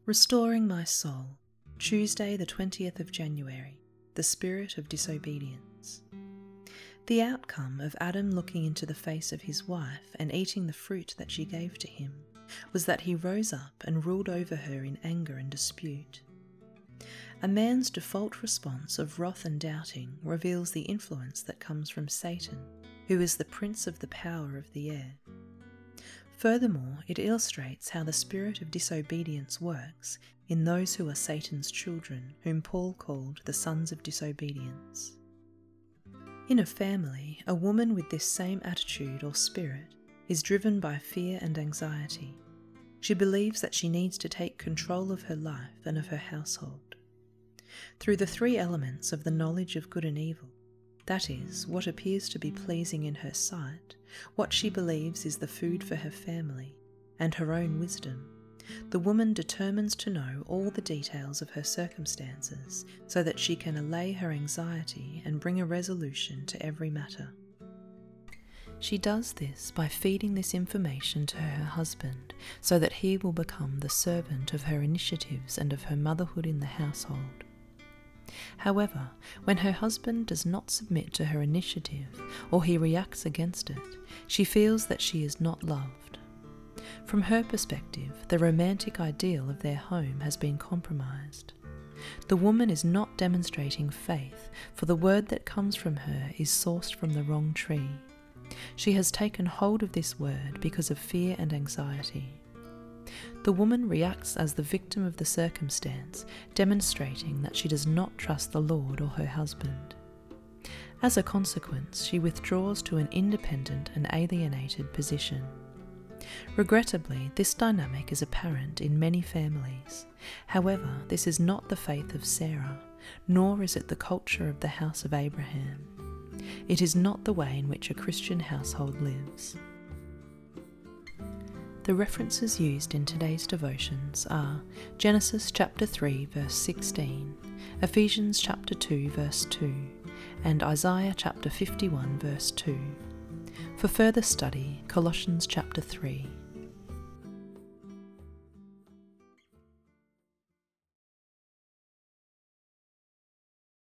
Restoring my soul, Tuesday the 20th of January, the spirit of disobedience. The outcome of Adam looking into the face of his wife and eating the fruit that she gave to him was that he rose up and ruled over her in anger and dispute. A man's default response of wrath and doubting reveals the influence that comes from Satan, who is the prince of the power of the air. Furthermore, it illustrates how the spirit of disobedience works in those who are Satan's children, whom Paul called the sons of disobedience. In a family, a woman with this same attitude or spirit is driven by fear and anxiety. She believes that she needs to take control of her life and of her household. Through the three elements of the knowledge of good and evil, that is, what appears to be pleasing in her sight, what she believes is the food for her family, and her own wisdom, the woman determines to know all the details of her circumstances so that she can allay her anxiety and bring a resolution to every matter. She does this by feeding this information to her husband so that he will become the servant of her initiatives and of her motherhood in the household. However, when her husband does not submit to her initiative or he reacts against it, she feels that she is not loved. From her perspective, the romantic ideal of their home has been compromised. The woman is not demonstrating faith, for the word that comes from her is sourced from the wrong tree. She has taken hold of this word because of fear and anxiety. The woman reacts as the victim of the circumstance, demonstrating that she does not trust the Lord or her husband. As a consequence, she withdraws to an independent and alienated position. Regrettably, this dynamic is apparent in many families. However, this is not the faith of Sarah, nor is it the culture of the house of Abraham. It is not the way in which a Christian household lives. The references used in today's devotions are Genesis chapter 3 verse 16, Ephesians chapter 2 verse 2, and Isaiah chapter 51 verse 2. For further study, Colossians chapter 3.